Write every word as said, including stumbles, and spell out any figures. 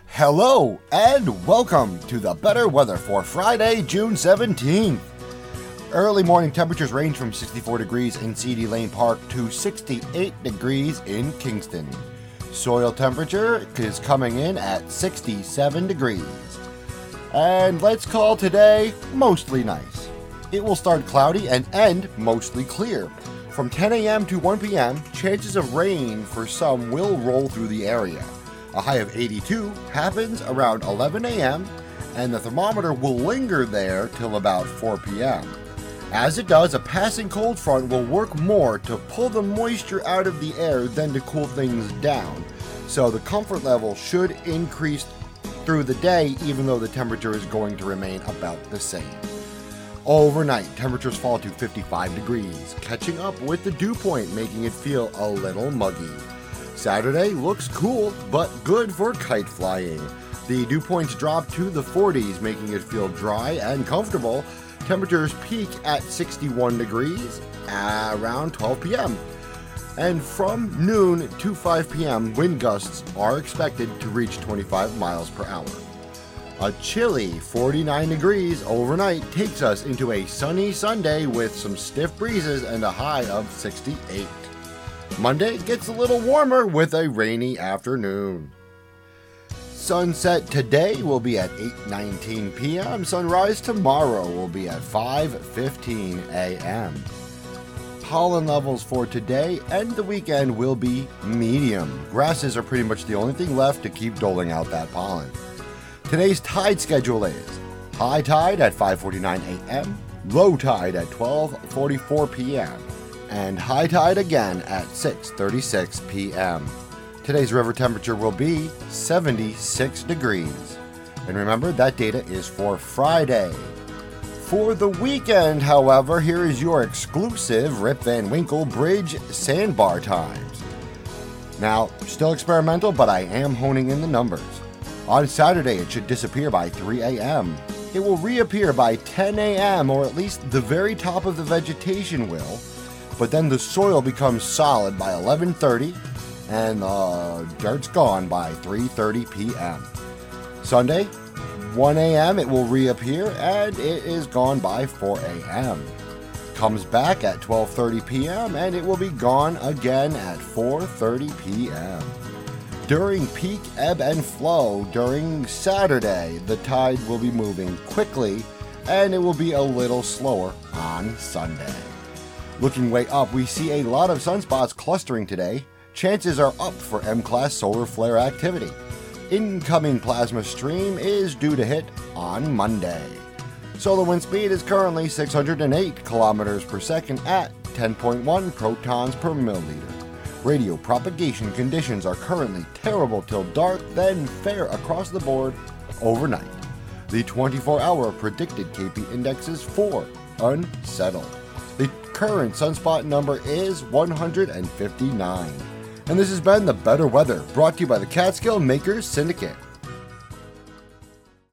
Hello and welcome to the better weather for Friday, June seventeenth. Early morning temperatures range from sixty-four degrees in C D Lane Park to sixty-eight degrees in Kingston. Soil temperature is coming in at sixty-seven degrees. And let's call today mostly nice. It will start cloudy and end mostly clear. From ten a.m. to one p.m., chances of rain for some will roll through the area. A high of eighty-two happens around eleven a.m., and the thermometer will linger there till about four p.m. As it does, a passing cold front will work more to pull the moisture out of the air than to cool things down, so the comfort level should increase through the day even though the temperature is going to remain about the same. Overnight, temperatures fall to fifty-five degrees, catching up with the dew point, making it feel a little muggy. Saturday looks cool, but good for kite flying. The dew points drop to the forties, making it feel dry and comfortable. Temperatures peak at sixty-one degrees around twelve p.m. And from noon to five p.m., wind gusts are expected to reach twenty-five miles per hour. A chilly forty-nine degrees overnight takes us into a sunny Sunday with some stiff breezes and a high of sixty-eight. Monday gets a little warmer with a rainy afternoon. Sunset today will be at eight nineteen p.m. Sunrise tomorrow will be at five fifteen a.m. Pollen levels for today and the weekend will be medium. Grasses are pretty much the only thing left to keep doling out that pollen. Today's tide schedule is high tide at five forty-nine a.m., low tide at twelve forty-four p.m., and high tide again at six thirty-six p.m. Today's river temperature will be seventy-six degrees. And remember, that data is for Friday. For the weekend, however, here is your exclusive Rip Van Winkle Bridge sandbar times. Now, still experimental, but I am honing in the numbers. On Saturday, it should disappear by three a.m. It will reappear by ten a.m., or at least the very top of the vegetation will. But then the soil becomes solid by eleven thirty, and the dirt's gone by three thirty p.m. Sunday, one a.m. it will reappear, and it is gone by four a.m. Comes back at twelve thirty p.m., and it will be gone again at four thirty p.m. During peak ebb and flow during Saturday, the tide will be moving quickly, and it will be a little slower on Sunday. Looking way up, we see a lot of sunspots clustering today. Chances are up for M-class solar flare activity. Incoming plasma stream is due to hit on Monday. Solar wind speed is currently six hundred eight kilometers per second at ten point one protons per milliliter. Radio propagation conditions are currently terrible till dark, then fair across the board overnight. The twenty-four hour predicted K P index is four, unsettled. The current sunspot number is one hundred fifty-nine. And this has been The Better Weather, brought to you by the Catskill Makers Syndicate.